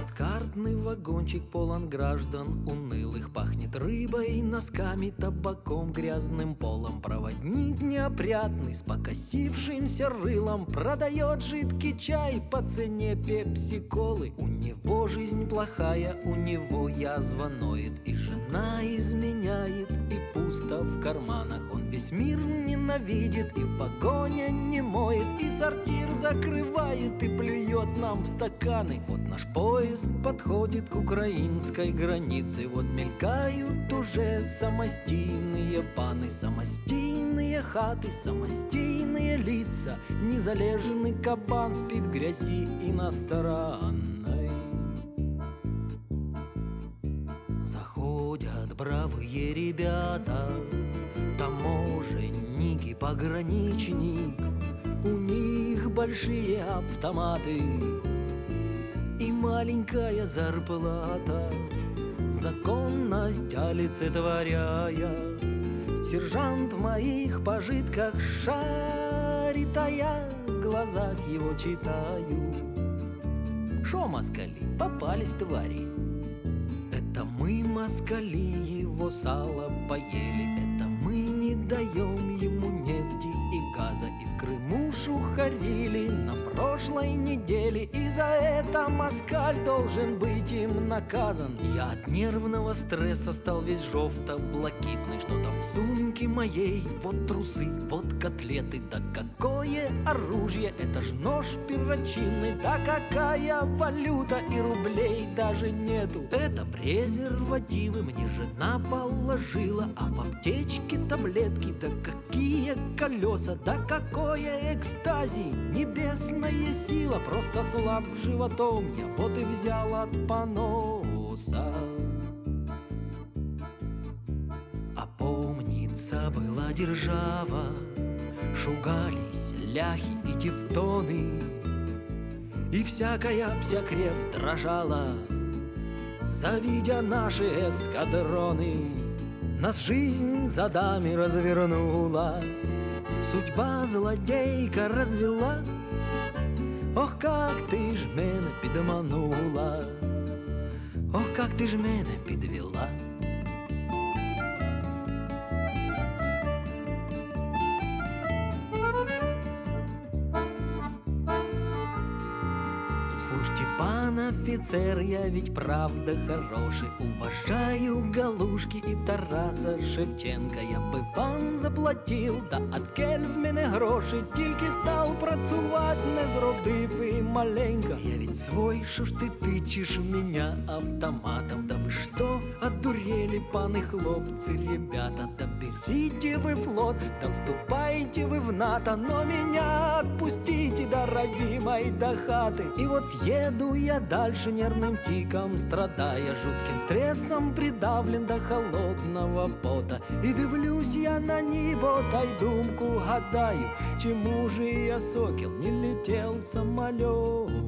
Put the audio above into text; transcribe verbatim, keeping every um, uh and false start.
Плацкартный вагончик полон граждан унылых, пахнет рыбой, носками, табаком, грязным полом. Проводник неопрятный с покосившимся рылом продает жидкий чай по цене пепси-колы. У него жизнь плохая, у него язва ноет, и жена изменяет, и пусто в карманах. Он весь мир ненавидит, и в вагоне не моет, и сортир закрывает, и плюет нам в стаканы. Вот наш поезд подходит к украинской границе, вот мелькают уже самостийные паны, самостийные хаты, самостийные лица. Незалежный кабан спит в грязи иностранной. Заходят бравые ребята, таможенник, пограничник. У них большие автоматы и маленькая зарплата, законность олицетворяя. Сержант в моих пожитках шарит, а я в глазах его читаю. Шо, москали, попались твари? Это мы, москали, его сало поели. Это мы не даем ему нефти и газа, и в Крыму шухарили на прошлой неделе. И за это москаль должен быть им наказан. Я от нервного стресса стал весь жовто-блакитный. Что-то в сумке моей, вот трусы, вот котлеты. Да какое оружие, это ж нож перочинный. Да какая валюта, и рублей даже нету. Это презервативы мне жена положила, а в аптечке таблетки. Да какие колеса, да какое экстази. Небесная сила, просто слаб животом. Я вот и взял от поноса. А помнится, была держава, шугались ляхи и тевтоны, и всякая псякрев дрожала, завидя наши эскадроны. Нас жизнь задами развернула, судьба злодейка развела. Ох, как ти ж мене підманула, ох, как ти ж мене підвела. Слушайте, пан офицер, я ведь правда хороший. Уважаю Галушки и Тараса Шевченка. Я би вам заплатив, да откель в мене гроші. Тільки став працювати, не зробив і маленько. Я ведь свой, шо ж ти тычешь в меня автоматом? Да вы что, одурели, паны хлопцы, ребята? Да берите вы флот, да вступайте вы в НАТО, но меня отпустите до родимой, до хаты. И вот еду я дальше нервным тиком, страдая жутким стрессом, придавлен до холодного пота. И дивлюсь я на небо, та й думку гадаю, чему же я, сокіл, не летел самолет.